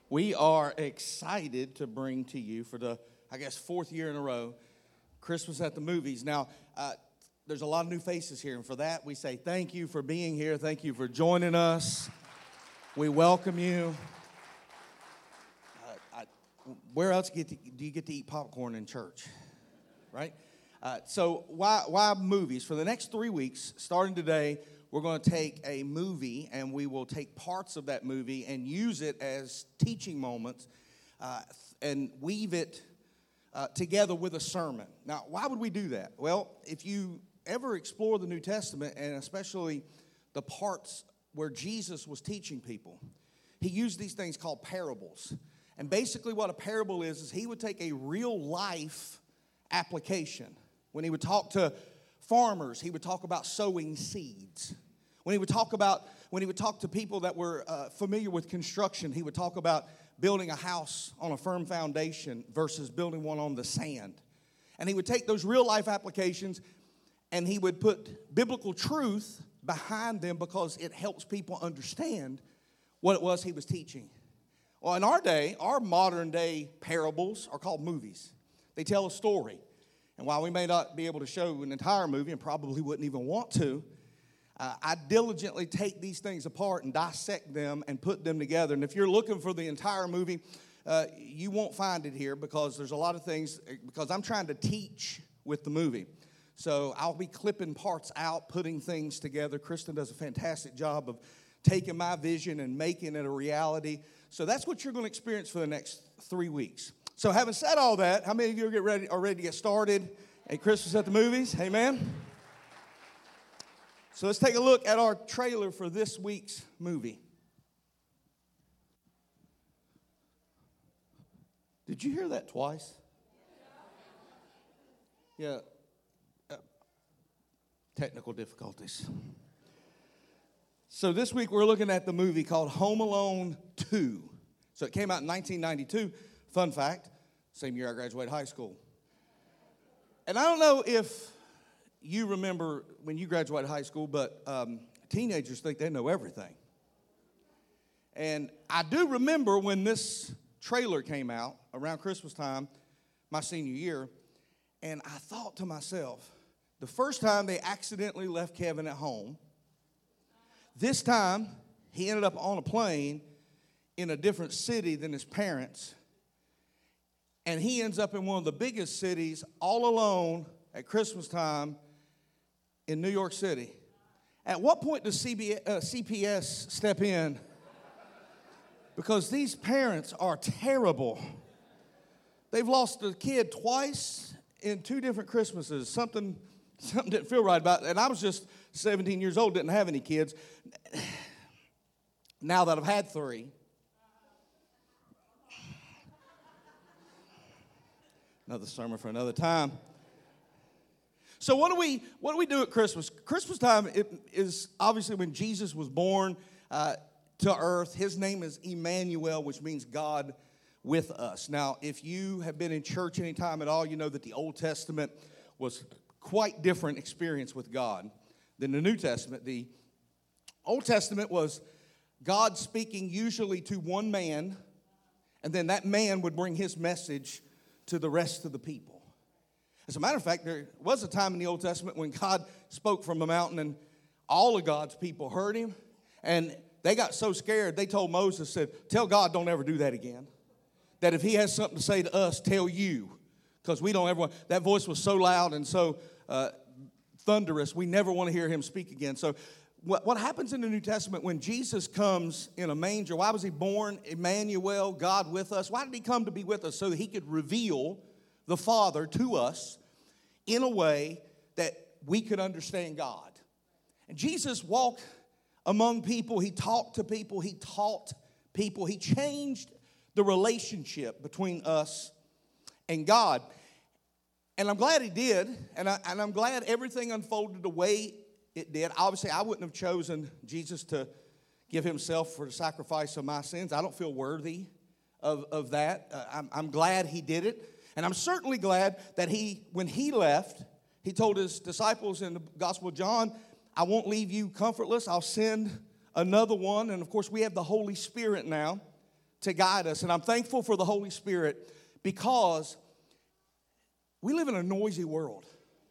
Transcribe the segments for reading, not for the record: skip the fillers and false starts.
We are excited to bring to you for the, fourth year in a row, Christmas at the Movies. Now, there's a lot of new faces here, and for that, we say thank you for being here. Thank you for joining us. We welcome you. Where else do you get to eat popcorn in church, right? So why movies? For the next 3 weeks, starting today, we're going to take a movie and we will take parts of that movie and use it as teaching moments and weave it together with a sermon. Now, why would we do that? Well, if you ever explore the New Testament, and especially the parts where Jesus was teaching people, he used these things called parables. And basically what a parable is he would take a real life application. When he would talk to farmers, he would talk about sowing seeds. When he would talk to people that were familiar with construction, he would talk about building a house on a firm foundation versus building one on the sand. And he would take those real life applications and he would put biblical truth behind them because it helps people understand what it was he was teaching. Well, in our day, our modern day parables are called movies. They tell a story. And while we may not be able to show an entire movie and probably wouldn't even want to, I diligently take these things apart and dissect them and put them together. And if you're looking for the entire movie, you won't find it here because there's a lot of things, because I'm trying to teach with the movie. So I'll be clipping parts out, putting things together. Kristen does a fantastic job of taking my vision and making it a reality. So that's what you're going to experience for the next 3 weeks. So having said all that, how many of you are ready to get started at Christmas at the Movies? Amen? So let's take a look at our trailer for this week's movie. Did you hear that twice? Yeah. Technical difficulties. So this week we're looking at the movie called Home Alone 2. So it came out in 1992. Fun fact, same year I graduated high school. And I don't know if you remember when you graduated high school, but teenagers think they know everything. And I do remember when this trailer came out around Christmas time, my senior year, and I thought to myself, the first time they accidentally left Kevin at home, this time he ended up on a plane in a different city than his parents, and he ends up in one of the biggest cities all alone at Christmas time in New York City. At what point does CPS step in? Because these parents are terrible. They've lost a kid twice in 2 different Christmases. Something didn't feel right about it. And I was just 17 years old, didn't have any kids. Now that I've had 3. Another sermon for another time. So what do we do at Christmas? Christmas time is obviously when Jesus was born to earth. His name is Emmanuel, which means God with us. Now, if you have been in church any time at all, you know that the Old Testament was quite different experience with God than the New Testament. The Old Testament was God speaking usually to one man, and then that man would bring his message to the rest of the people. As a matter of fact, there was a time in the Old Testament when God spoke from a mountain and all of God's people heard him, and they got so scared, they told Moses, said, tell God don't ever do that again. That if he has something to say to us, tell you, because we don't ever want, that voice was so loud and so thunderous, we never want to hear him speak again. So what happens in the New Testament when Jesus comes in a manger? Why was he born? Emmanuel, God with us. Why did he come to be with us? So that he could reveal the Father to us in a way that we could understand God. And Jesus walked among people. He talked to people. He taught people. He changed the relationship between us and God. And I'm glad he did. And I'm glad everything unfolded the way it did. Obviously, I wouldn't have chosen Jesus to give himself for the sacrifice of my sins. I don't feel worthy of that. I'm glad he did it. And I'm certainly glad that when he left, he told his disciples in the Gospel of John, I won't leave you comfortless. I'll send another one. And, of course, we have the Holy Spirit now to guide us. And I'm thankful for the Holy Spirit because we live in a noisy world.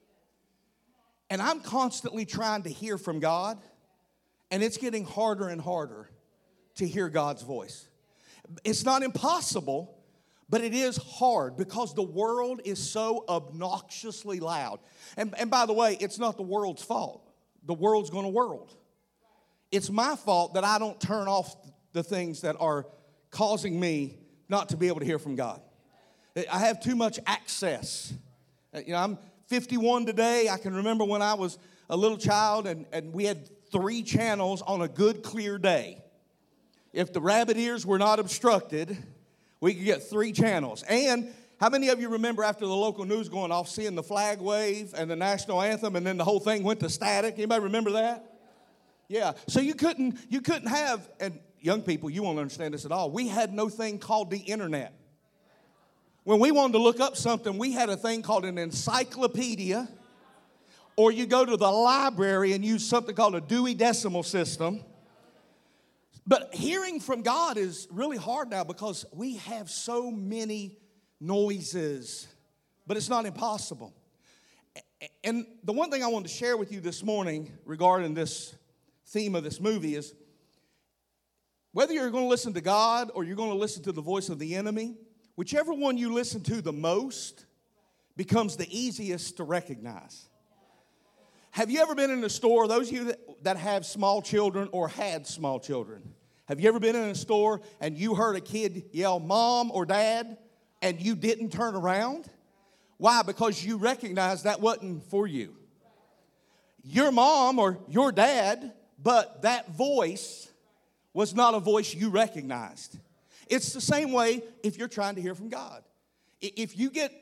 And I'm constantly trying to hear from God, and it's getting harder and harder to hear God's voice. It's not impossible, but it is hard because the world is so obnoxiously loud. And by the way, it's not the world's fault. The world's going to world. It's my fault that I don't turn off the things that are causing me not to be able to hear from God. I have too much access. I'm 51 today. I can remember when I was a little child and we had 3 channels on a good, clear day. If the rabbit ears were not obstructed, we could get 3 channels. And how many of you remember after the local news going off, seeing the flag wave and the national anthem, and then the whole thing went to static? Anybody remember that? Yeah. So you couldn't have, and young people, you won't understand this at all. We had no thing called the internet. When we wanted to look up something, we had a thing called an encyclopedia, or you go to the library and use something called a Dewey Decimal System. But hearing from God is really hard now because we have so many noises, but it's not impossible. And the one thing I wanted to share with you this morning regarding this theme of this movie is whether you're going to listen to God or you're going to listen to the voice of the enemy, whichever one you listen to the most becomes the easiest to recognize. Have you ever been in a store, those of you that have small children or had small children, have you ever been in a store and you heard a kid yell, "Mom" or "Dad," and you didn't turn around? Why? Because you recognized that wasn't for you. Your mom or your dad, but that voice was not a voice you recognized. It's the same way if you're trying to hear from God. If you get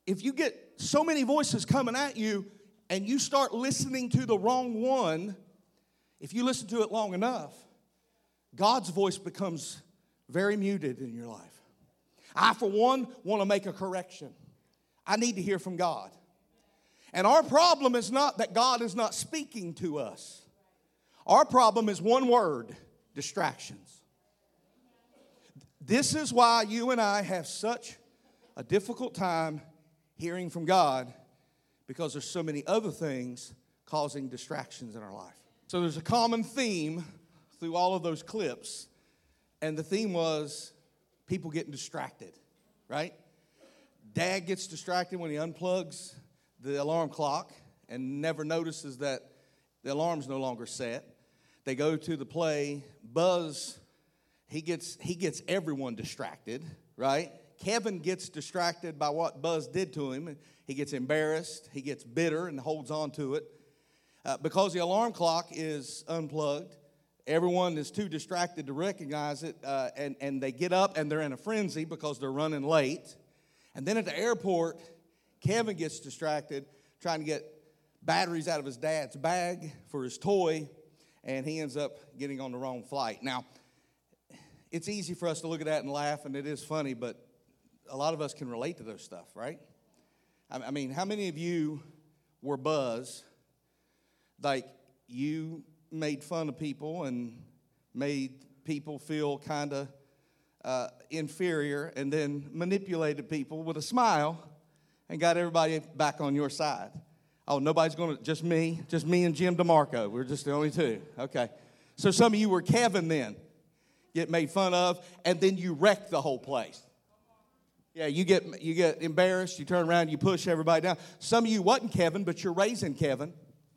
so many voices coming at you and you start listening to the wrong one, if you listen to it long enough, God's voice becomes very muted in your life. I, for one, want to make a correction. I need to hear from God. And our problem is not that God is not speaking to us. Our problem is one word: distractions. This is why you and I have such a difficult time hearing from God, because there's so many other things causing distractions in our life. So there's a common theme through all of those clips, and the theme was people getting distracted, right? Dad gets distracted when he unplugs the alarm clock and never notices that the alarm's no longer set. They go to the play. Buzz, he gets everyone distracted, right? Kevin gets distracted by what Buzz did to him. He gets embarrassed. He gets bitter and holds on to it. Because the alarm clock is unplugged, everyone is too distracted to recognize it, and they get up and they're in a frenzy because they're running late. And then at the airport, Kevin gets distracted trying to get batteries out of his dad's bag for his toy, and he ends up getting on the wrong flight. Now, it's easy for us to look at that and laugh, and it is funny, but a lot of us can relate to those stuff, right? I mean, how many of you were Buzz? Like, you made fun of people and made people feel kind of inferior, and then manipulated people with a smile and got everybody back on your side. Oh, nobody's going to, just me and Jim DeMarco. We're just the only two. Okay. So some of you were Kevin then, get made fun of, and then you wreck the whole place. Yeah, you get embarrassed, you turn around, you push everybody down. Some of you wasn't Kevin, but you're raising Kevin.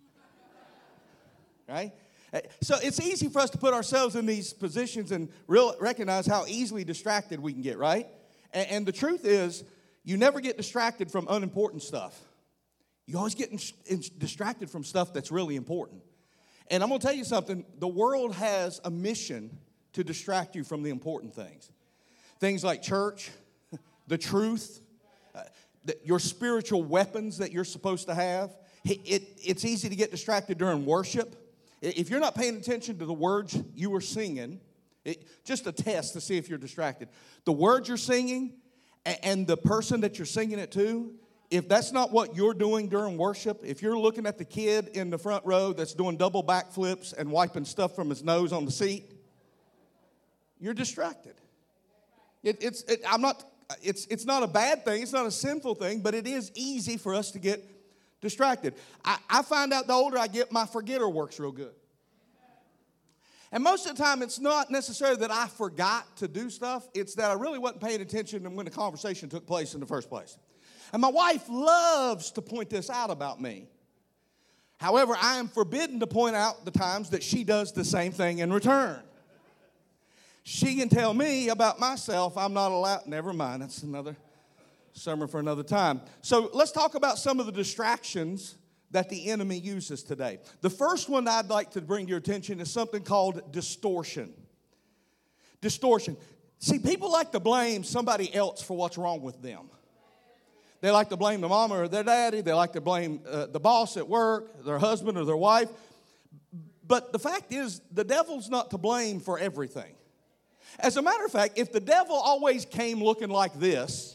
Right? So it's easy for us to put ourselves in these positions and recognize how easily distracted we can get, right? And the truth is, you never get distracted from unimportant stuff. You always get distracted from stuff that's really important. And I'm going to tell you something. The world has a mission to distract you from the important things. Things like church, the truth, your spiritual weapons that you're supposed to have. It's easy to get distracted during worship. If you're not paying attention to the words you were singing, just a test to see if you're distracted. The words you're singing and the person that you're singing it to, if that's not what you're doing during worship, if you're looking at the kid in the front row that's doing double backflips and wiping stuff from his nose on the seat, you're distracted. It's not a bad thing. It's not a sinful thing, but it is easy for us to get distracted. I find out the older I get, my forgetter works real good. And most of the time, it's not necessarily that I forgot to do stuff. It's that I really wasn't paying attention when the conversation took place in the first place. And my wife loves to point this out about me. However, I am forbidden to point out the times that she does the same thing in return. She can tell me about myself. I'm not allowed. Never mind. That's another sermon for another time. So let's talk about some of the distractions that the enemy uses today. The first one I'd like to bring to your attention is something called distortion. Distortion. See, people like to blame somebody else for what's wrong with them. They like to blame their mama or their daddy. They like to blame the boss at work, their husband or their wife. But the fact is, the devil's not to blame for everything. As a matter of fact, if the devil always came looking like this,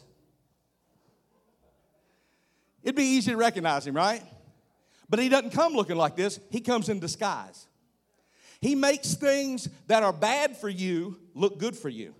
it'd be easy to recognize him, right? But he doesn't come looking like this. He comes in disguise. He makes things that are bad for you look good for you.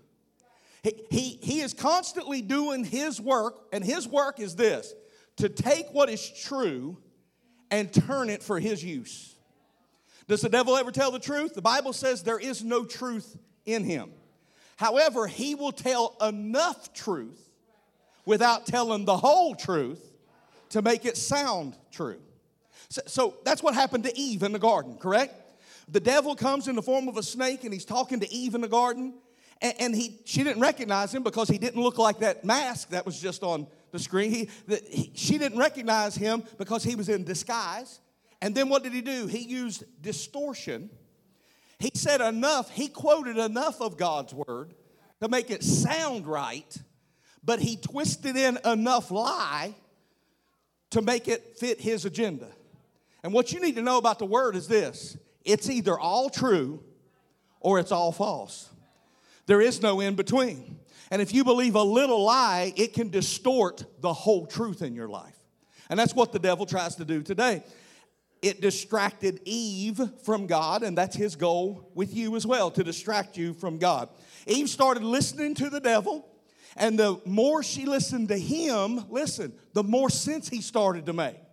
He is constantly doing his work, and his work is this: to take what is true and turn it for his use. Does the devil ever tell the truth? The Bible says there is no truth in him. However, he will tell enough truth without telling the whole truth to make it sound true. So that's what happened to Eve in the garden, correct? The devil comes in the form of a snake, and he's talking to Eve in the garden. And she didn't recognize him because he didn't look like that mask that was just on the screen. She didn't recognize him because he was in disguise. And then what did he do? He used distortion. He said enough. He quoted enough of God's word to make it sound right, but he twisted in enough lie to make it fit his agenda. And what you need to know about the word is this: it's either all true or it's all false. There is no in between. And if you believe a little lie, it can distort the whole truth in your life. And that's what the devil tries to do today. It distracted Eve from God, and that's his goal with you as well, to distract you from God. Eve started listening to the devil, and the more she listened to him, the more sense he started to make.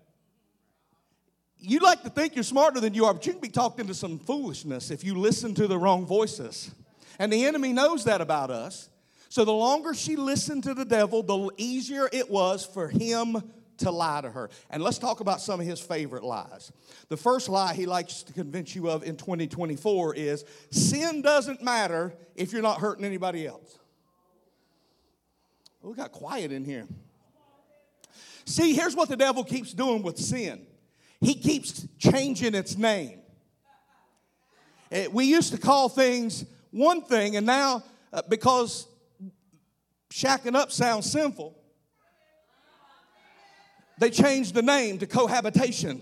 You like to think you're smarter than you are, but you can be talked into some foolishness if you listen to the wrong voices. And the enemy knows that about us. So the longer she listened to the devil, the easier it was for him to lie to her. And let's talk about some of his favorite lies. The first lie he likes to convince you of in 2024 is sin doesn't matter if you're not hurting anybody else. Oh, we got quiet in here. See, here's what the devil keeps doing with sin. He keeps changing its name. We used to call things one thing, and now because shacking up sounds sinful, they changed the name to cohabitation.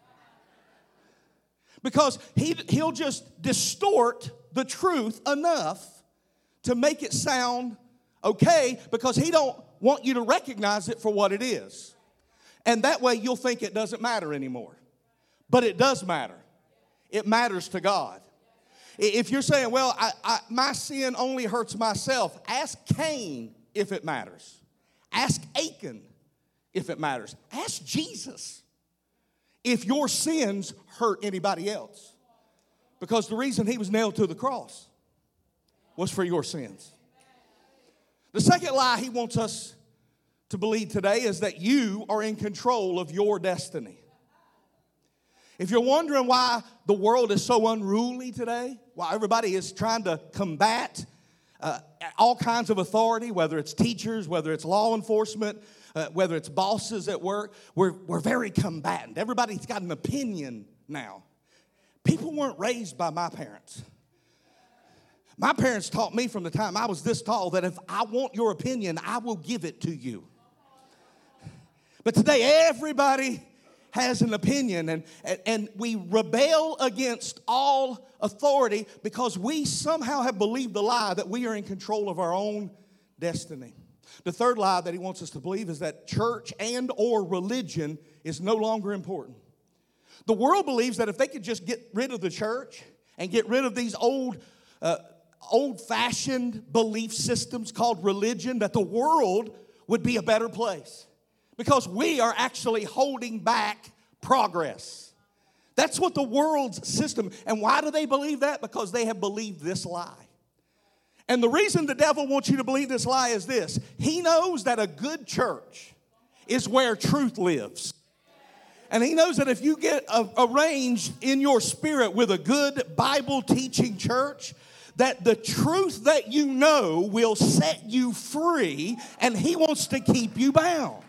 Because he'll just distort the truth enough to make it sound okay, because he don't want you to recognize it for what it is. And that way you'll think it doesn't matter anymore. But it does matter. It matters to God. If you're saying, well, my sin only hurts myself, ask Cain if it matters. Ask Achan if it matters. Ask Jesus if your sins hurt anybody else. Because the reason he was nailed to the cross was for your sins. The second lie he wants us to believe today is that you are in control of your destiny. If you're wondering why the world is so unruly today, why everybody is trying to combat all kinds of authority, whether it's teachers, whether it's law enforcement, whether it's bosses at work, we're very combatant. Everybody's got an opinion now. People weren't raised by my parents. My parents taught me from the time I was this tall that if I want your opinion, I will give it to you. But today, everybody has an opinion, and we rebel against all authority because we somehow have believed the lie that we are in control of our own destiny. The third lie that he wants us to believe is that church and or religion is no longer important. The world believes that if they could just get rid of the church and get rid of these old old-fashioned belief systems called religion, that the world would be a better place because we are actually holding back progress. That's what the world's system, and why do they believe that? Because they have believed this lie. And the reason the devil wants you to believe this lie is this. He knows that a good church is where truth lives. And he knows that if you get arranged in your spirit with a good Bible teaching church, that the truth that you know will set you free, and he wants to keep you bound.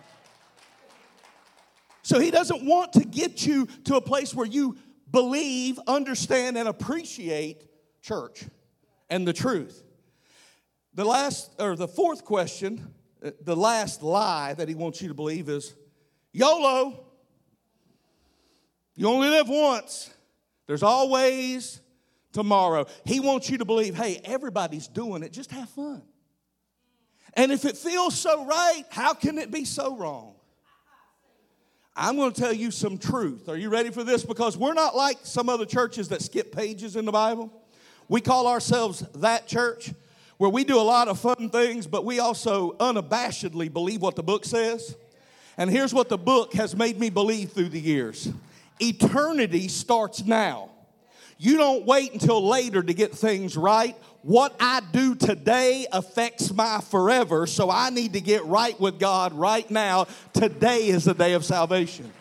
So he doesn't want to get you to a place where you believe, understand, and appreciate church and the truth. The fourth question, the last lie that he wants you to believe is YOLO. You only live once. There's always tomorrow. He wants you to believe, hey, everybody's doing it. Just have fun. And if it feels so right, how can it be so wrong? I'm going to tell you some truth. Are you ready for this? Because we're not like some other churches that skip pages in the Bible. We call ourselves That Church, where we do a lot of fun things, but we also unabashedly believe what the book says. And here's what the book has made me believe through the years. Eternity starts now. You don't wait until later to get things right. What I do today affects my forever, so I need to get right with God right now. Today is the day of salvation.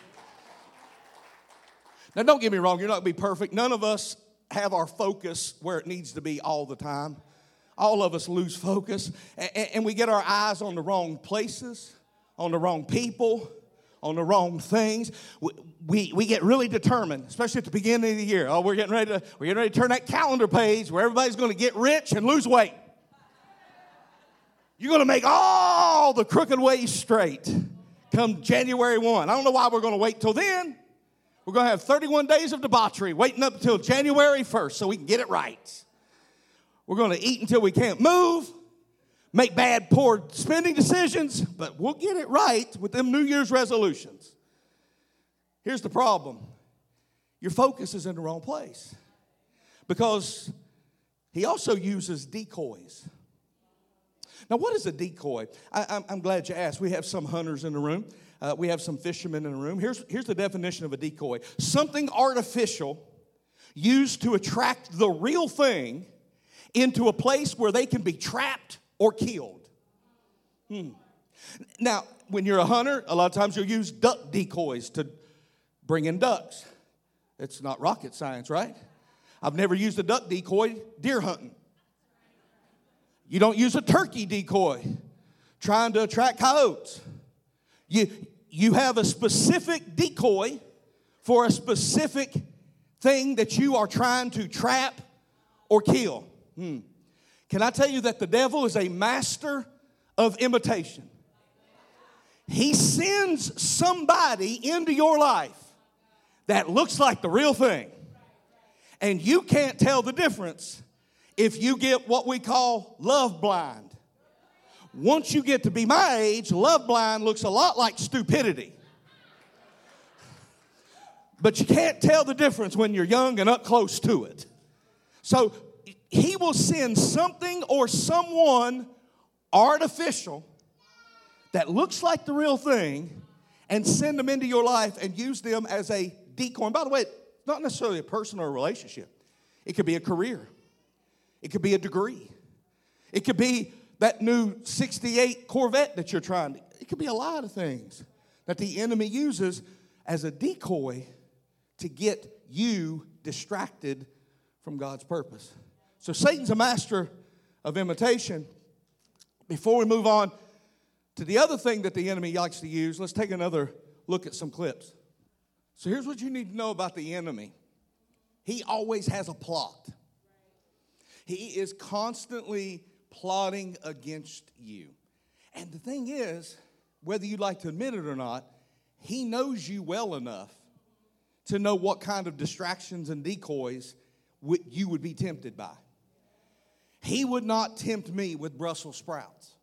Now, don't get me wrong. You're not going to be perfect. None of us have our focus where it needs to be all the time. All of us lose focus, and we get our eyes on the wrong places, on the wrong people, on the wrong things. We get really determined, especially at the beginning of the year. Oh, we're getting ready to turn that calendar page where everybody's going to get rich and lose weight. You're going to make all the crooked ways straight come January 1. I don't know why we're going to wait till then. We're going to have 31 days of debauchery waiting up until January 1st so we can get it right. We're going to eat until we can't move, make bad, poor spending decisions, but we'll get it right with them New Year's resolutions. Here's the problem. Your focus is in the wrong place because he also uses decoys. Now, what is a decoy? I'm glad you asked. We have some hunters in the room. We have some fishermen in the room. Here's the definition of a decoy. Something artificial used to attract the real thing into a place where they can be trapped or killed. Now, when you're a hunter, a lot of times you'll use duck decoys to bring in ducks. It's not rocket science, right? I've never used a duck decoy deer hunting. You don't use a turkey decoy trying to attract coyotes. You have a specific decoy for a specific thing that you are trying to trap or kill. Can I tell you that the devil is a master of imitation? He sends somebody into your life that looks like the real thing. And you can't tell the difference if you get what we call love blind. Once you get to be my age, love blind looks a lot like stupidity. But you can't tell the difference when you're young and up close to it. So he will send something or someone artificial that looks like the real thing and send them into your life and use them as a decoy. And by the way, it's not necessarily a person or a relationship. It could be a career. It could be a degree. It could be that new 68 Corvette that you're trying to. It could be a lot of things that the enemy uses as a decoy to get you distracted from God's purpose. So Satan's a master of imitation. Before we move on to the other thing that the enemy likes to use, let's take another look at some clips. So here's what you need to know about the enemy. He always has a plot. He is constantly plotting against you. And the thing is, whether you'd like to admit it or not, he knows you well enough to know what kind of distractions and decoys you would be tempted by. He would not tempt me with Brussels sprouts.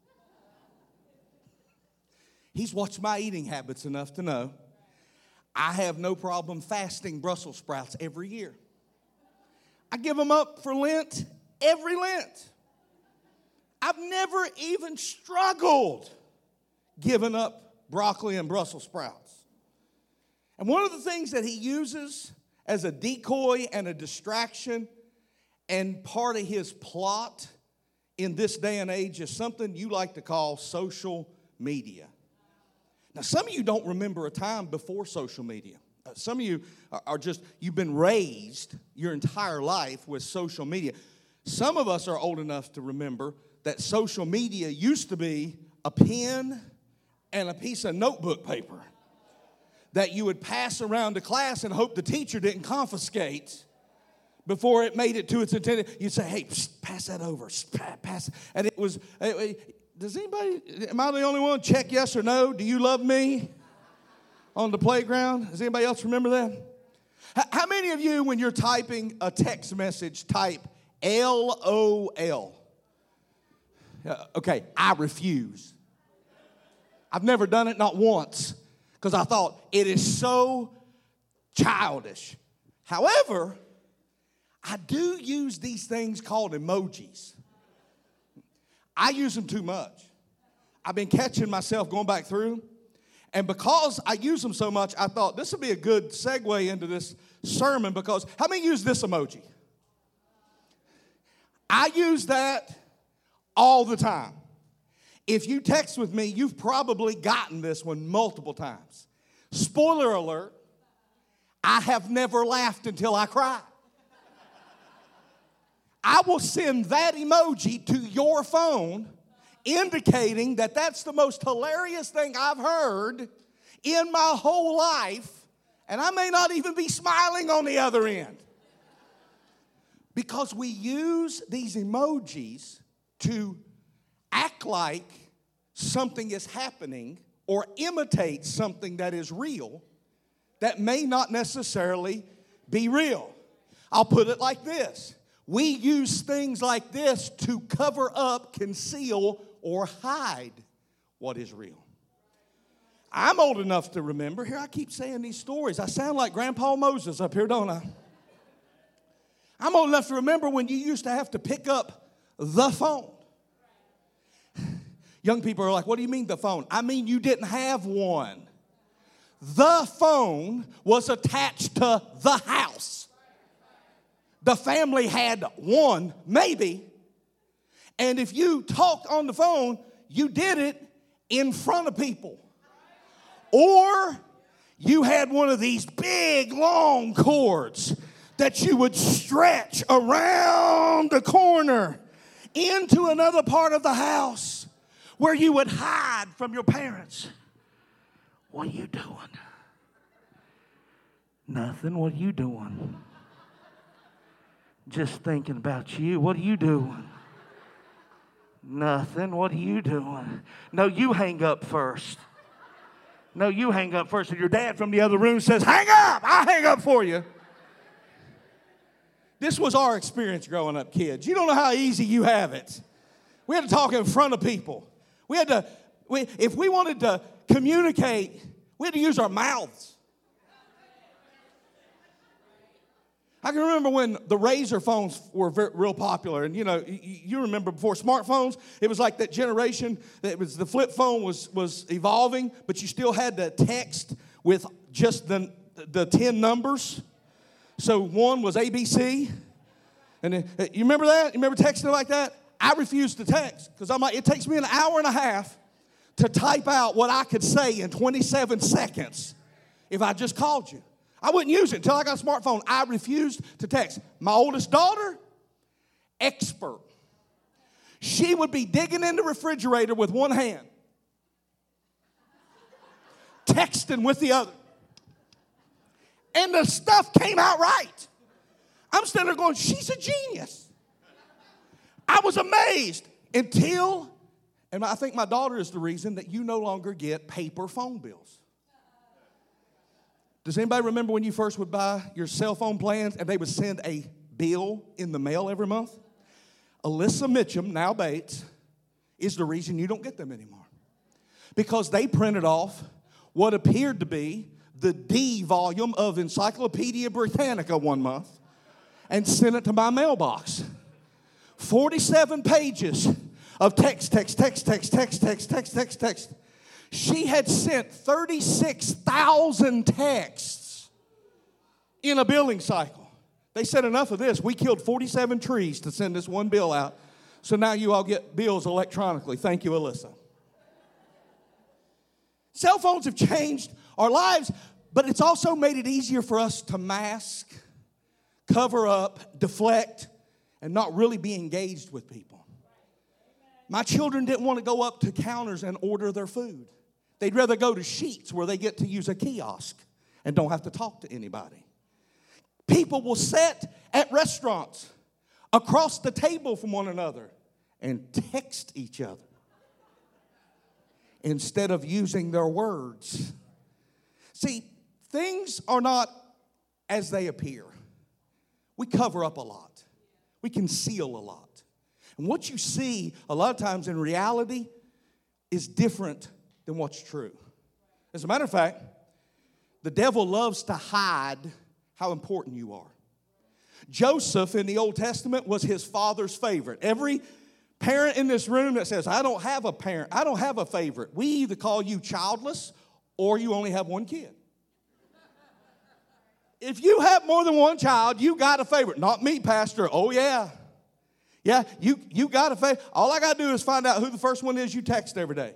He's watched my eating habits enough to know I have no problem fasting Brussels sprouts every year. I give them up for Lent every Lent. I've never even struggled giving up broccoli and Brussels sprouts. And one of the things that he uses as a decoy and a distraction and part of his plot in this day and age is something you like to call social media. Now, some of you don't remember a time before social media. Some of you are just, you've been raised your entire life with social media. Some of us are old enough to remember that social media used to be a pen and a piece of notebook paper that you would pass around to class and hope the teacher didn't confiscate before it made it to its intended. You'd say, hey, psst, pass that over, pass. And it was, does anybody, am I the only one? Check yes or no. Do you love me? On the playground. Does anybody else remember that? How many of you, when you're typing a text message, type LOL? Okay, I refuse. I've never done it, not once, because I thought it is so childish. However, I do use these things called emojis. I use them too much. I've been catching myself going back through. And because I use them so much, I thought this would be a good segue into this sermon because how many use this emoji? I use that all the time. If you text with me, you've probably gotten this one multiple times. Spoiler alert, I have never laughed until I cry. I will send that emoji to your phone indicating that that's the most hilarious thing I've heard in my whole life, and I may not even be smiling on the other end. Because we use these emojis to act like something is happening or imitate something that is real that may not necessarily be real. I'll put it like this. We use things like this to cover up, conceal, or hide what is real. I'm old enough to remember. Here, I keep saying these stories. I sound like Grandpa Moses up here, don't I? I'm old enough to remember when you used to have to pick up the phone. Young people are like, what do you mean the phone? I mean you didn't have one. The phone was attached to the house. The family had one, maybe. And if you talked on the phone, you did it in front of people. Or you had one of these big, long cords that you would stretch around the corner into another part of the house where you would hide from your parents. What are you doing? Nothing. What are you doing? Just thinking about you. What are you doing? Nothing. What are you doing? No, you hang up first. No, you hang up first. And your dad from the other room says, hang up. I'll hang up for you. This was our experience growing up, kids. You don't know how easy you have it. We had to talk in front of people. If we wanted to communicate, we had to use our mouths. I can remember when the Razor phones were real popular, and you remember before smartphones, it was like that generation. It was the flip phone was evolving, but you still had to text with just the 10 numbers. So one was ABC, and then, you remember that? You remember texting like that? I refused to text because I'm like, it takes me an hour and a half to type out what I could say in 27 seconds if I just called you. I wouldn't use it until I got a smartphone. I refused to text. My oldest daughter, expert. She would be digging in the refrigerator with one hand, texting with the other. And the stuff came out right. I'm standing there going, she's a genius. I was amazed until, and I think my daughter is the reason that you no longer get paper phone bills. Does anybody remember when you first would buy your cell phone plans and they would send a bill in the mail every month? Alyssa Mitchum, now Bates, is the reason you don't get them anymore. Because they printed off what appeared to be the D volume of Encyclopedia Britannica one month and sent it to my mailbox 47 pages of text. She had sent 36,000 texts in a billing cycle. They said, enough of this. We killed 47 trees to send this one bill out. So now you all get bills electronically. Thank you, Alyssa. Cell phones have changed our lives, but it's also made it easier for us to mask, cover up, deflect, and not really be engaged with people. My children didn't want to go up to counters and order their food. They'd rather go to Sheetz where they get to use a kiosk and don't have to talk to anybody. People will sit at restaurants across the table from one another and text each other instead of using their words. See, things are not as they appear. We cover up a lot. We conceal a lot. And what you see a lot of times in reality is different than what's true. As a matter of fact, the devil loves to hide how important you are. Joseph in the Old Testament was his father's favorite. Every parent in this room that says, I don't have a parent, I don't have a favorite, we either call you childless or you only have one kid. If you have more than one child, you got a favorite. Not me, Pastor. Oh, yeah. Yeah, you got a favorite. All I got to do is find out who the first one is you text every day.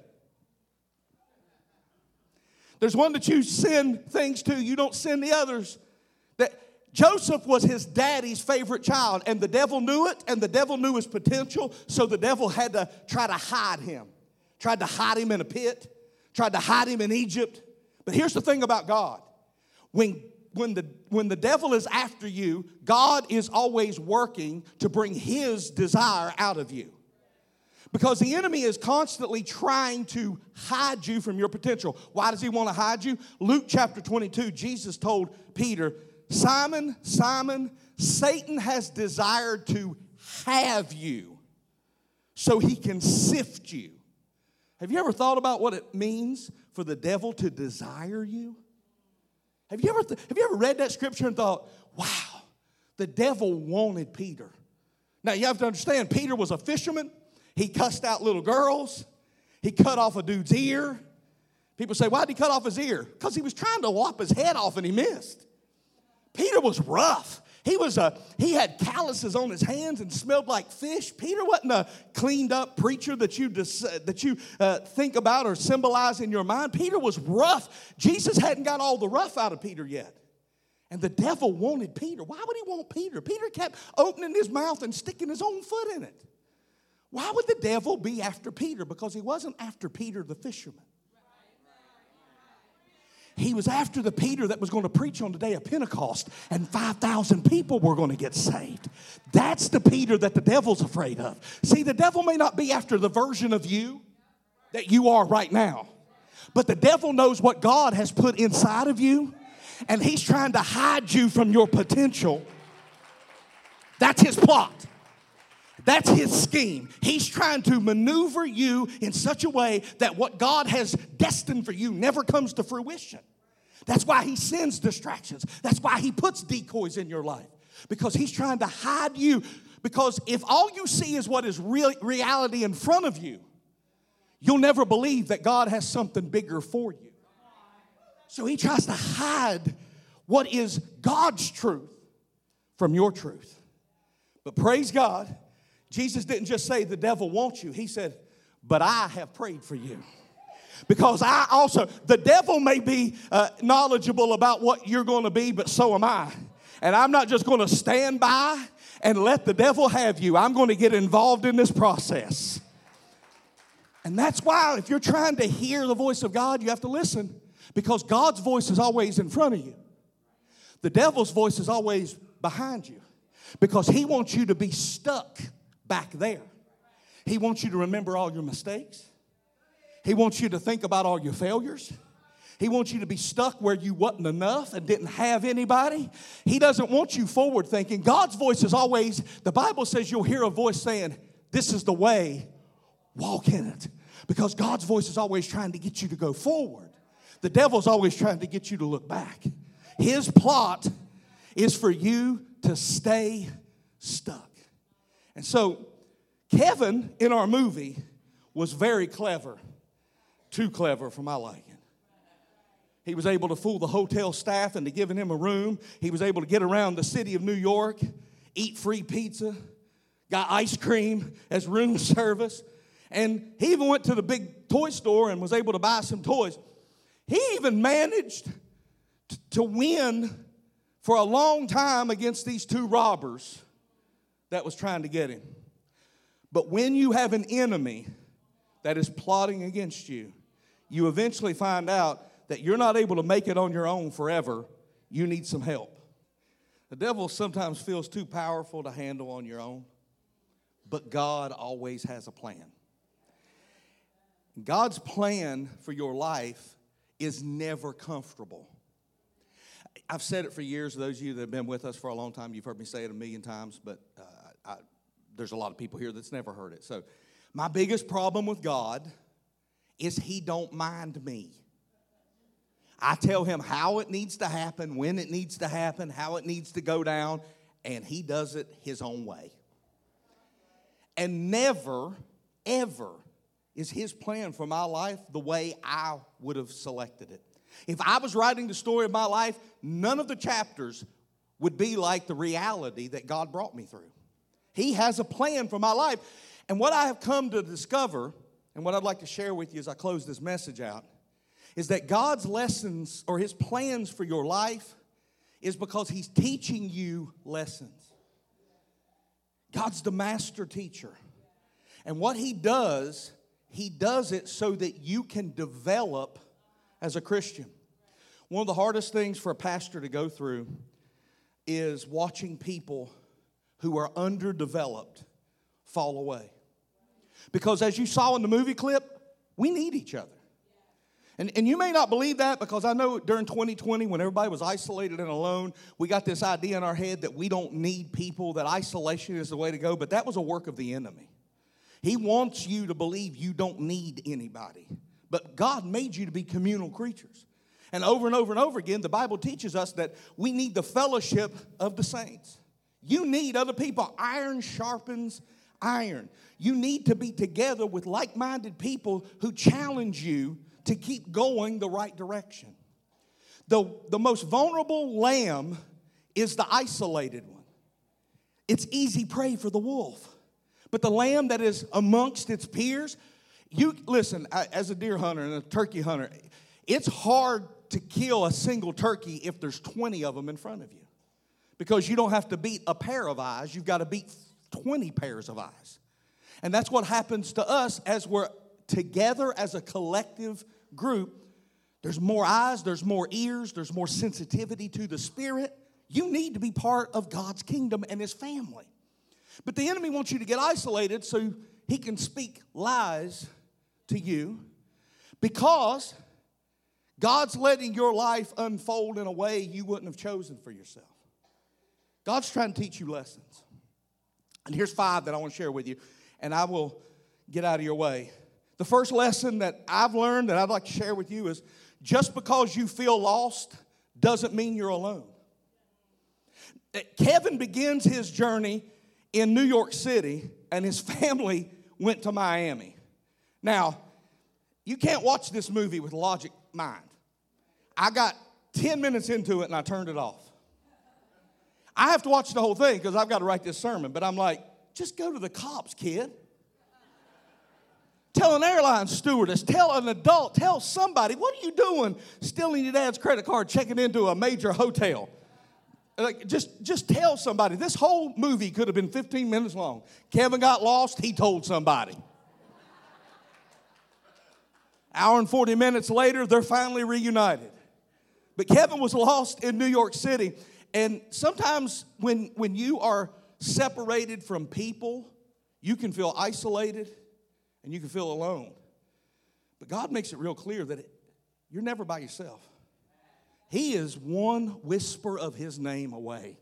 There's one that you send things to. You don't send the others. That Joseph was his daddy's favorite child, and the devil knew it, and the devil knew his potential, so the devil had to try to hide him. Tried to hide him in a pit. Tried to hide him in Egypt. But here's the thing about God. When the devil is after you, God is always working to bring his desire out of you. Because the enemy is constantly trying to hide you from your potential. Why does he want to hide you? Luke chapter 22, Jesus told Peter, Simon, Simon, Satan has desired to have you so he can sift you. Have you ever thought about what it means for the devil to desire you? Have you ever read that scripture and thought, wow, the devil wanted Peter? Now, you have to understand, Peter was a fisherman. He cussed out little girls. He cut off a dude's ear. People say, why did he cut off his ear? Because he was trying to lop his head off and he missed. Peter was rough. He had calluses on his hands and smelled like fish. Peter wasn't a cleaned up preacher that you think about or symbolize in your mind. Peter was rough. Jesus hadn't got all the rough out of Peter yet. And the devil wanted Peter. Why would he want Peter? Peter kept opening his mouth and sticking his own foot in it. Why would the devil be after Peter? Because he wasn't after Peter the fisherman. He was after the Peter that was going to preach on the day of Pentecost and 5,000 people were going to get saved. That's the Peter that the devil's afraid of. See, the devil may not be after the version of you that you are right now, but the devil knows what God has put inside of you, and he's trying to hide you from your potential. That's his plot. That's his scheme. He's trying to maneuver you in such a way that what God has destined for you never comes to fruition. That's why he sends distractions. That's why he puts decoys in your life. Because he's trying to hide you. Because if all you see is what is reality in front of you, you'll never believe that God has something bigger for you. So he tries to hide what is God's truth from your truth. But praise God, Jesus didn't just say the devil wants you. He said, but I have prayed for you. Because the devil may be knowledgeable about what you're going to be, but so am I. And I'm not just going to stand by and let the devil have you. I'm going to get involved in this process. And that's why if you're trying to hear the voice of God, you have to listen. Because God's voice is always in front of you. The devil's voice is always behind you. Because he wants you to be stuck back there. He wants you to remember all your mistakes. He wants you to think about all your failures. He wants you to be stuck where you wasn't enough and didn't have anybody. He doesn't want you forward thinking. God's voice is always, the Bible says you'll hear a voice saying, this is the way, walk in it. Because God's voice is always trying to get you to go forward. The devil's always trying to get you to look back. His plot is for you to stay stuck. And so Kevin in our movie was very clever, too clever for my liking. He was able to fool the hotel staff into giving him a room. He was able to get around the city of New York, eat free pizza, got ice cream as room service. And he even went to the big toy store and was able to buy some toys. He even managed to win for a long time against these two robbers that was trying to get him. But when you have an enemy that is plotting against you, you eventually find out that you're not able to make it on your own forever. You need some help. The devil sometimes feels too powerful to handle on your own, but God always has a plan. God's plan for your life is never comfortable. I've said it for years. Those of you that have been with us for a long time, you've heard me say it a million times, but there's a lot of people here that's never heard it. So my biggest problem with God is He don't mind me. I tell Him how it needs to happen, when it needs to happen, how it needs to go down, and He does it His own way. And never, ever is His plan for my life the way I would have selected it. If I was writing the story of my life, none of the chapters would be like the reality that God brought me through. He has a plan for my life. And what I have come to discover, and what I'd like to share with you as I close this message out, is that God's lessons or His plans for your life is because He's teaching you lessons. God's the master teacher. And what He does it so that you can develop as a Christian. One of the hardest things for a pastor to go through is watching people who are underdeveloped fall away. Because as you saw in the movie clip, we need each other. And you may not believe that, because I know during 2020 when everybody was isolated and alone, we got this idea in our head that we don't need people, that isolation is the way to go, but that was a work of the enemy. He wants you to believe you don't need anybody. But God made you to be communal creatures. And over and over again, the Bible teaches us that we need the fellowship of the saints. You need other people. Iron sharpens iron. You need to be together with like-minded people who challenge you to keep going the right direction. The most vulnerable lamb is the isolated one. It's easy prey for the wolf. But the lamb that is amongst its peers, listen, as a deer hunter and a turkey hunter, it's hard to kill a single turkey if there's 20 of them in front of you. Because you don't have to beat a pair of eyes, you've got to beat 20 pairs of eyes. And that's what happens to us as we're together as a collective group. There's more eyes, there's more ears, there's more sensitivity to the Spirit. You need to be part of God's kingdom and His family. But the enemy wants you to get isolated so he can speak lies to you, because God's letting your life unfold in a way you wouldn't have chosen for yourself. God's trying to teach you lessons. And here's 5 that I want to share with you, and I will get out of your way. The first lesson that I've learned that I'd like to share with you is, just because you feel lost doesn't mean you're alone. Kevin begins his journey in New York City, and his family went to Miami. Now, you can't watch this movie with logic mind. I got 10 minutes into it, and I turned it off. I have to watch the whole thing because I've got to write this sermon, but I'm like, just go to the cops, kid. Tell an airline stewardess, tell an adult, tell somebody, what are you doing stealing your dad's credit card, checking into a major hotel? Like, just tell somebody. This whole movie could have been 15 minutes long. Kevin got lost, he told somebody. Hour and 40 minutes later, they're finally reunited. But Kevin was lost in New York City. And sometimes when you are separated from people, you can feel isolated and you can feel alone. But God makes it real clear that you're never by yourself. He is one whisper of His name away.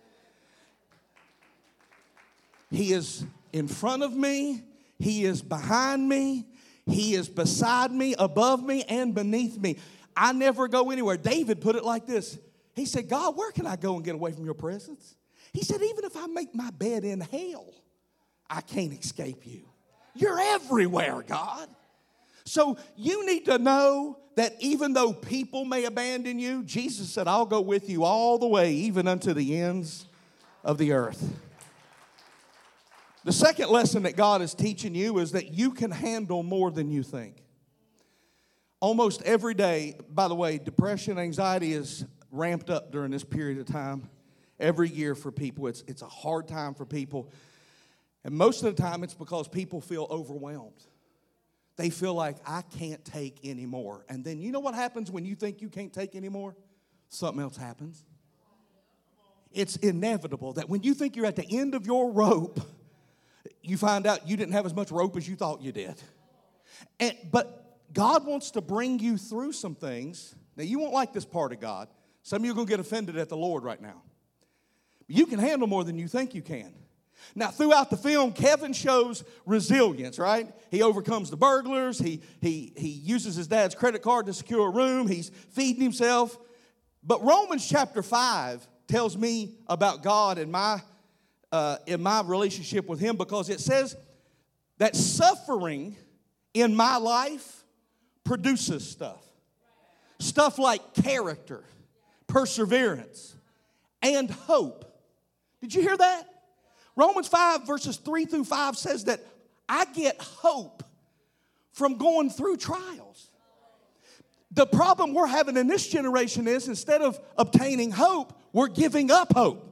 He is in front of me. He is behind me. He is beside me, above me, and beneath me. I never go anywhere. David put it like this. He said, God, where can I go and get away from your presence? He said, even if I make my bed in hell, I can't escape you. You're everywhere, God. So you need to know that even though people may abandon you, Jesus said, I'll go with you all the way, even unto the ends of the earth. The second lesson that God is teaching you is that you can handle more than you think. Almost every day, by the way, depression, anxiety is ramped up during this period of time. Every year for people, it's a hard time for people. And most of the time, it's because people feel overwhelmed. They feel like, I can't take any more. And then you know what happens when you think you can't take any more? Something else happens. It's inevitable that when you think you're at the end of your rope, you find out you didn't have as much rope as you thought you did. But God wants to bring you through some things. Now, you won't like this part of God. Some of you are going to get offended at the Lord right now. You can handle more than you think you can. Now, throughout the film, Kevin shows resilience, right? He overcomes the burglars. He uses his dad's credit card to secure a room. He's feeding himself. But Romans chapter 5 tells me about God and my relationship with Him, because it says that suffering in my life produces stuff. Stuff like character, perseverance, and hope. Did you hear that? Romans 5 verses 3 through 5 says that I get hope from going through trials. The problem we're having in this generation is instead of obtaining hope, we're giving up hope.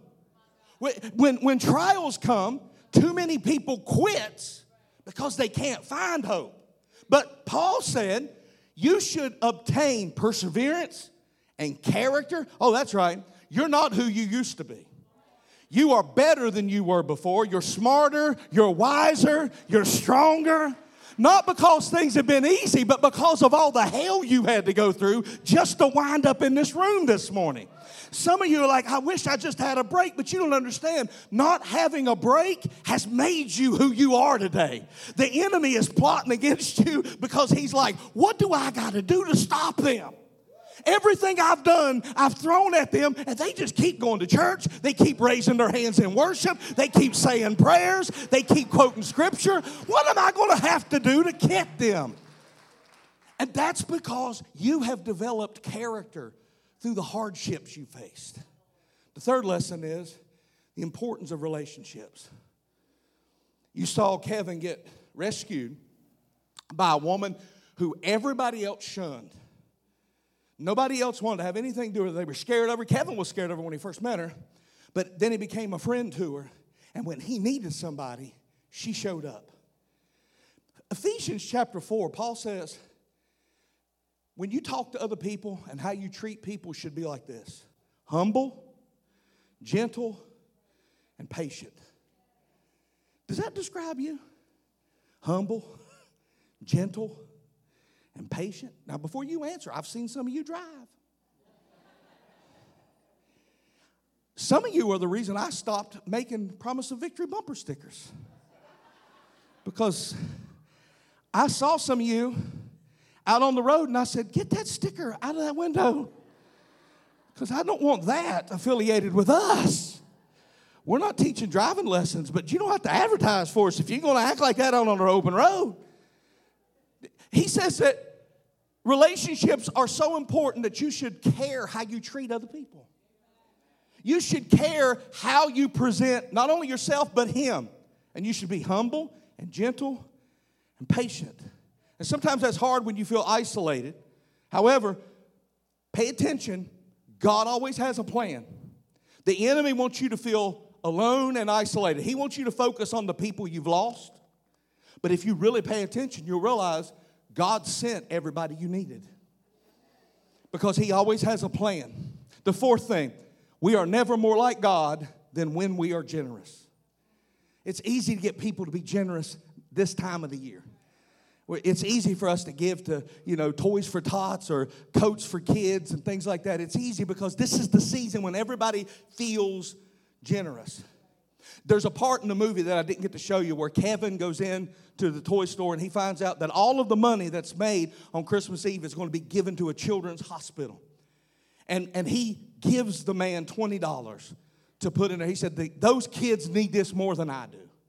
When trials come, too many people quit because they can't find hope. But Paul said you should obtain perseverance and character. Oh, that's right. You're not who you used to be. You are better than you were before. You're smarter, you're wiser, you're stronger. Not because things have been easy, but because of all the hell you had to go through just to wind up in this room this morning. Some of you are like, I wish I just had a break, but you don't understand. Not having a break has made you who you are today. The enemy is plotting against you because he's like, what do I got to do to stop them? Everything I've done, I've thrown at them, and they just keep going to church. They keep raising their hands in worship. They keep saying prayers. They keep quoting scripture. What am I going to have to do to get them? And that's because you have developed character through the hardships you faced. The third lesson is the importance of relationships. You saw Kevin get rescued by a woman who everybody else shunned. Nobody else wanted to have anything to do with her. They were scared of her. Kevin was scared of her when he first met her. But then he became a friend to her. And when he needed somebody, she showed up. Ephesians chapter 4, Paul says, when you talk to other people and how you treat people should be like this: humble, gentle, and patient. Does that describe you? Humble, gentle, and patient. Now, before you answer, I've seen some of you drive. Some of you are the reason I stopped making Promise of Victory bumper stickers. Because I saw some of you out on the road and I said, get that sticker out of that window. Because I don't want that affiliated with us. We're not teaching driving lessons, but you don't have to advertise for us if you're going to act like that out on our open road. He says that relationships are so important that you should care how you treat other people. You should care how you present not only yourself but him. And you should be humble and gentle and patient. And sometimes that's hard when you feel isolated. However, pay attention. God always has a plan. The enemy wants you to feel alone and isolated. He wants you to focus on the people you've lost. But if you really pay attention, you'll realize God sent everybody you needed. Because he always has a plan. The fourth thing, we are never more like God than when we are generous. It's easy to get people to be generous this time of the year. It's easy for us to give to, Toys for Tots or coats for kids and things like that. It's easy because this is the season when everybody feels generous. There's a part in the movie that I didn't get to show you where Kevin goes in to the toy store and he finds out that all of the money that's made on Christmas Eve is going to be given to a children's hospital. And he gives the man $20 to put in there. He said, those kids need this more than I do.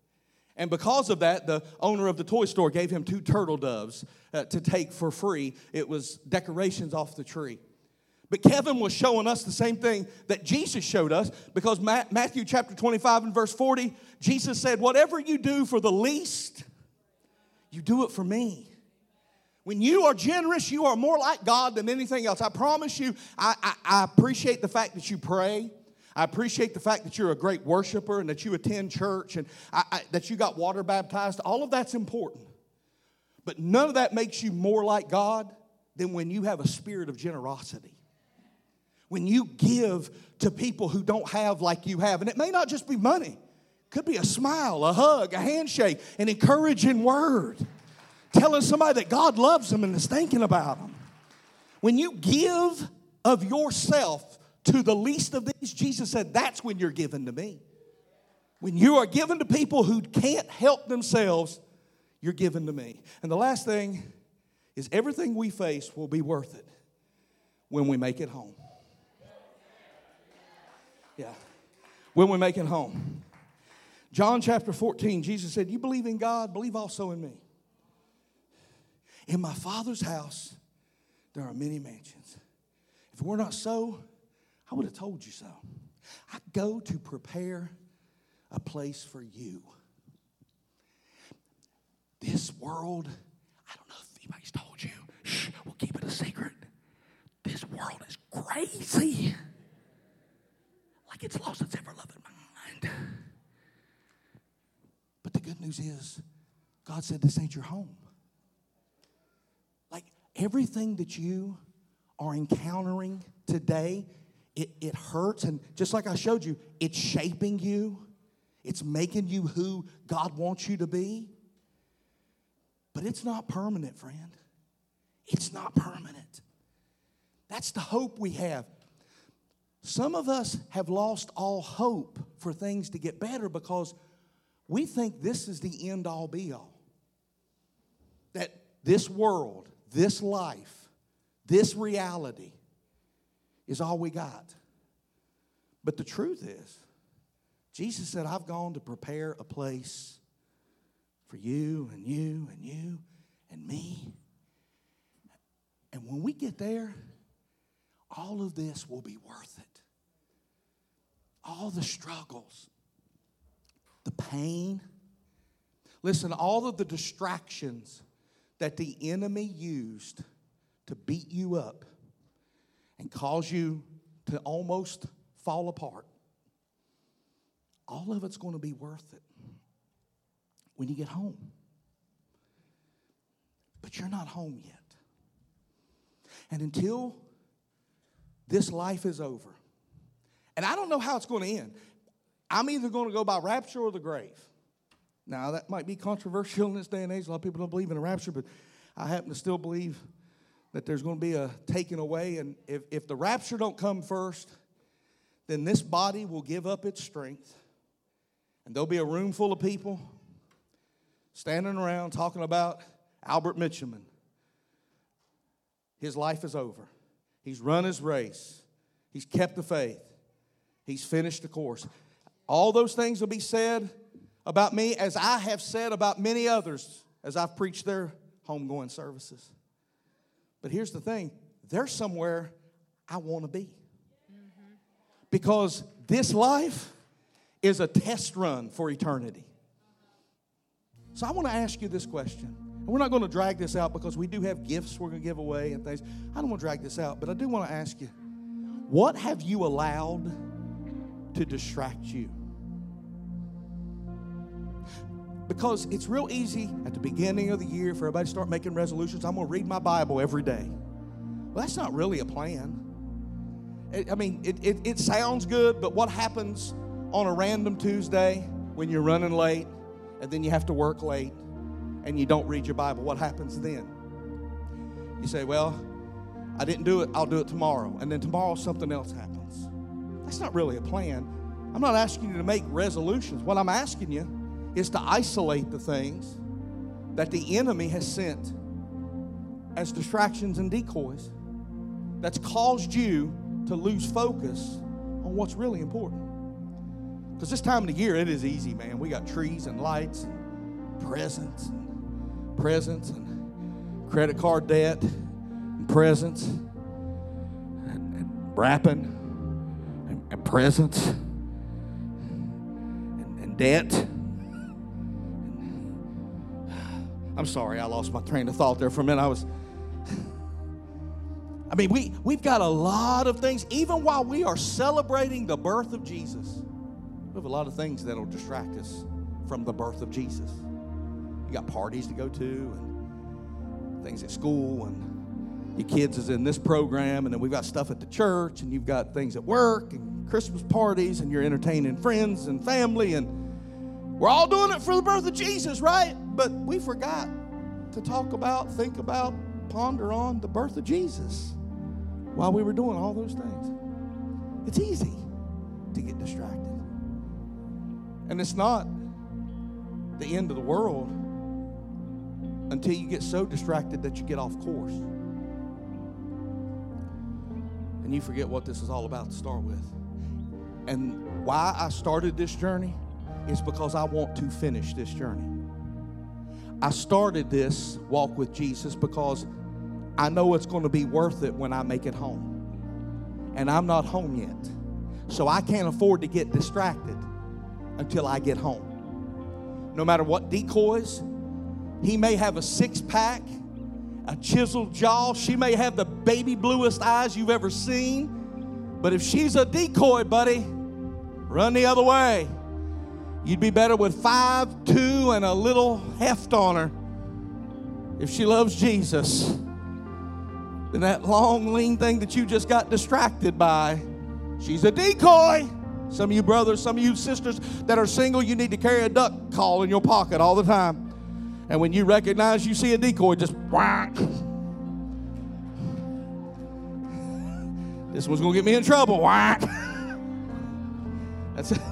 And because of that, the owner of the toy store gave him 2 turtle doves to take for free. It was decorations off the tree. But Kevin was showing us the same thing that Jesus showed us, because Matthew chapter 25 and verse 40, Jesus said, whatever you do for the least, you do it for me. When you are generous, you are more like God than anything else. I promise you, I appreciate the fact that you pray. I appreciate the fact that you're a great worshiper and that you attend church and that you got water baptized. All of that's important. But none of that makes you more like God than when you have a spirit of generosity. When you give to people who don't have like you have. And it may not just be money. It could be a smile, a hug, a handshake, an encouraging word. Telling somebody that God loves them and is thinking about them. When you give of yourself to the least of these, Jesus said, that's when you're giving to me. When you are giving to people who can't help themselves, you're giving to me. And the last thing is everything we face will be worth it when we make it home. Yeah, when we make it home. John chapter 14, Jesus said, you believe in God, believe also in me. In my Father's house, there are many mansions. If it were not so, I would have told you so. I go to prepare a place for you. This world, I don't know if anybody's told you. Shh, we'll keep it a secret. This world is crazy. Like it's lost its ever-loving mind. But the good news is, God said this ain't your home. Like everything that you are encountering today, it hurts. And just like I showed you, it's shaping you. It's making you who God wants you to be. But it's not permanent, friend. It's not permanent. That's the hope we have. Some of us have lost all hope for things to get better because we think this is the end-all be-all. That this world, this life, this reality is all we got. But the truth is, Jesus said, I've gone to prepare a place for you and you and you and me. And when we get there, all of this will be worth it. All the struggles, the pain. Listen, all of the distractions that the enemy used to beat you up and cause you to almost fall apart, all of it's going to be worth it when you get home. But you're not home yet. And until this life is over, and I don't know how it's going to end. I'm either going to go by rapture or the grave. Now, that might be controversial in this day and age. A lot of people don't believe in a rapture, but I happen to still believe that there's going to be a taking away. And if the rapture don't come first, then this body will give up its strength. And there'll be a room full of people standing around talking about Albert Mitchellman. His life is over. He's run his race. He's kept the faith. He's finished the course. All those things will be said about me as I have said about many others as I've preached their homegoing services. But here's the thing. There's somewhere I want to be. Because this life is a test run for eternity. So I want to ask you this question. And we're not going to drag this out because we do have gifts we're going to give away and things. I don't want to drag this out, but I do want to ask you, what have you allowed to distract you? Because it's real easy at the beginning of the year for everybody to start making resolutions. I'm going to read my Bible every day. Well, that's not really a plan. It sounds good, but what happens on a random Tuesday when you're running late and then you have to work late and you don't read your Bible? What happens then? You say, well, I didn't do it. I'll do it tomorrow. And then tomorrow something else happens. That's not really a plan. I'm not asking you to make resolutions. What I'm asking you is to isolate the things that the enemy has sent as distractions and decoys that's caused you to lose focus on what's really important. Because this time of the year, it is easy, man. We got trees and lights and presents and credit card debt and presents and wrapping and presents and debt. I'm sorry, I lost my train of thought there for a minute. We've got a lot of things. Even while we are celebrating the birth of Jesus, we have a lot of things that'll distract us from the birth of Jesus. You got parties to go to and things at school, and your kids is in this program, and then we've got stuff at the church, and you've got things at work and Christmas parties, and you're entertaining friends and family, and we're all doing it for the birth of Jesus, right? But we forgot to talk about, think about, ponder on the birth of Jesus while we were doing all those things. It's easy to get distracted. And it's not the end of the world until you get so distracted that you get off course. And you forget what this is all about to start with. And why I started this journey is because I want to finish this journey. I started this walk with Jesus because I know it's going to be worth it when I make it home. And I'm not home yet. So I can't afford to get distracted until I get home. No matter what decoys, he may have a six-pack, a chiseled jaw. She may have the baby bluest eyes you've ever seen. But if she's a decoy, buddy, run the other way. You'd be better with 5'2" and a little heft on her if she loves Jesus than that long, lean thing that you just got distracted by. She's a decoy. Some of you brothers, some of you sisters that are single, you need to carry a duck call in your pocket all the time. And when you recognize you see a decoy, just whack. This one's going to get me in trouble. Whack. That's it.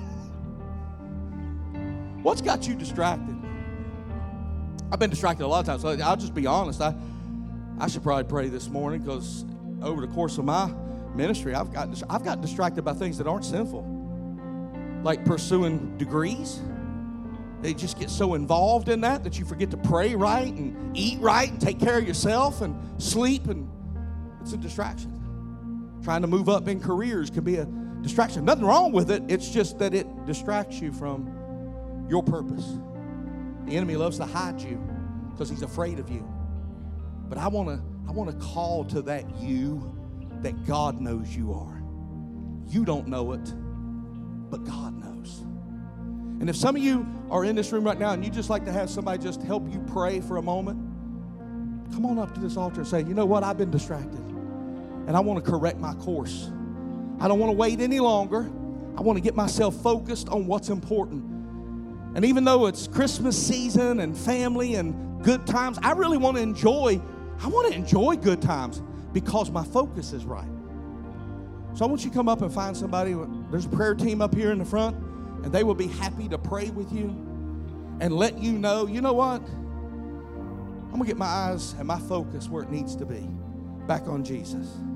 What's got you distracted? I've been distracted a lot of times. So I'll just be honest. I should probably pray this morning because over the course of my ministry, I've got distracted by things that aren't sinful, like pursuing degrees. They just get so involved in that you forget to pray right and eat right and take care of yourself and sleep, and it's a distraction. Trying to move up in careers can be a distraction. Nothing wrong with it. It's just that it distracts you from your purpose. The enemy loves to hide you because he's afraid of you. But I want to call to that you that God knows you are. You don't know it, but God knows. And if some of you are in this room right now and you just like to have somebody just help you pray for a moment, come on up to this altar and say, you know what, I've been distracted and I want to correct my course. I don't want to wait any longer. I want to get myself focused on what's important. And even though it's Christmas season and family and good times, I really want to enjoy good times because my focus is right. So I want you to come up and find somebody. There's a prayer team up here in the front, and they will be happy to pray with you and let you know, you know what? I'm going to get my eyes and my focus where it needs to be, back on Jesus.